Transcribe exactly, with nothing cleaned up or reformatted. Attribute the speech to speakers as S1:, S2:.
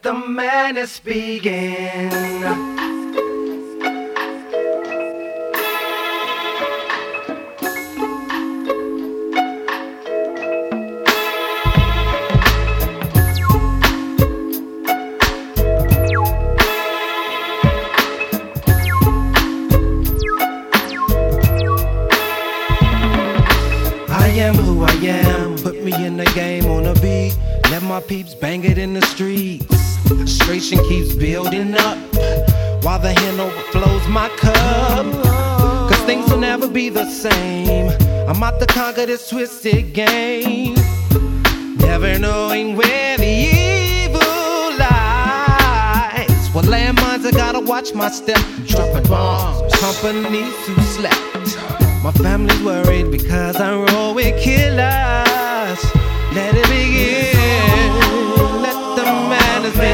S1: the madness begin. I am who I am, put me in the game on a beat. Let my peeps bang it in the streets. Frustration keeps building up while the hand overflows my cup. Cause things will never be the same. I'm out to conquer this twisted game, never knowing where the evil lies. Well, landmines, I gotta watch my step. Dropping bombs, companies who slept. My family's worried because I roll with killers. Let it begin. Let the madness begin.